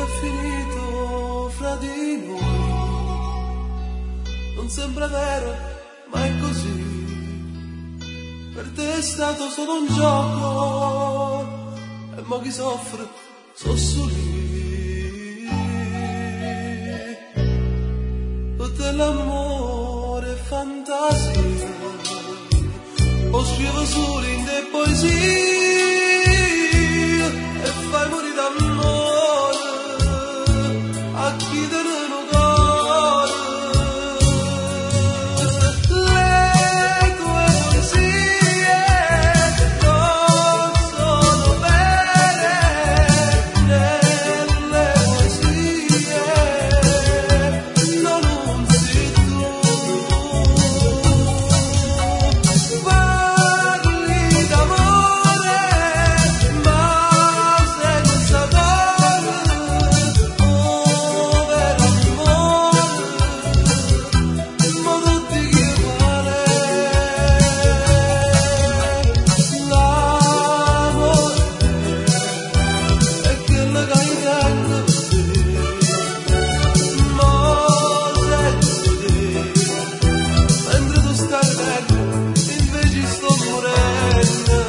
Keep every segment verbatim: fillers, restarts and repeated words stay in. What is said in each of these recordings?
finito fra di noi. Non sembra vero, ma è così. Per te è stato solo un gioco, e mo chi soffre so su lì. Tutto l'amore è fantasia, o scrivo solo in te poesie, e fai morire d'amore a chi te ne non cuore. Le tue poesie non sono vere, nelle poesie non unzi tu. Parli d'amore, ma sei un sapore, oh vero amore, ma non ti chiamare. L'amore è quello che hai dentro te, ma senti te, mentre tu stai bene, invece sto morendo.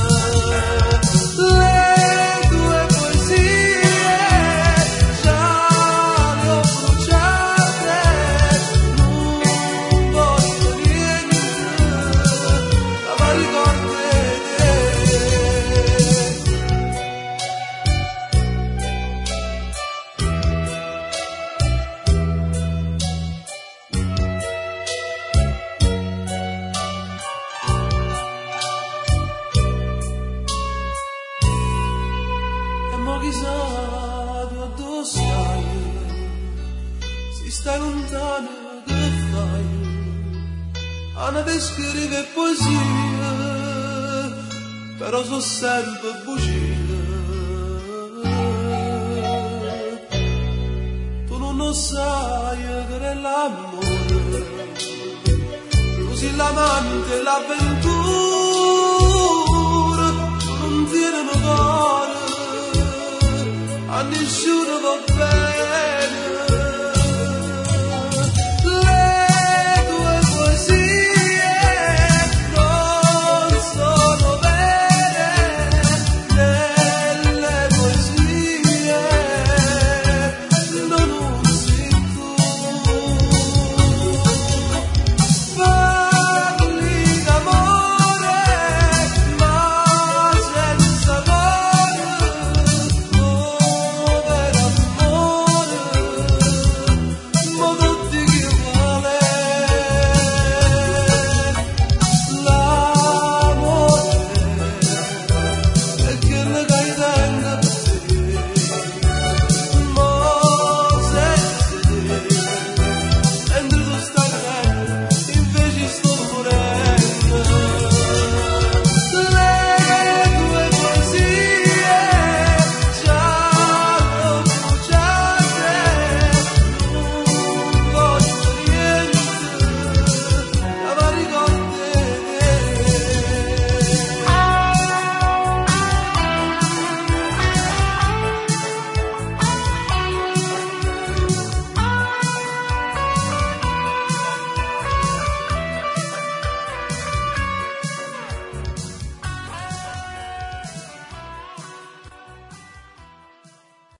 Le tue poesie già le ho bruciate, non voglio niente, ma ricordate te. E mo chissà dove stai, se stai lontano che fai? Anna te scrive poesie, però so sempre bugie. Tu non lo sai che è l'amore, così l'amante e l'avventura non tiene cuore, a nessuno va bene.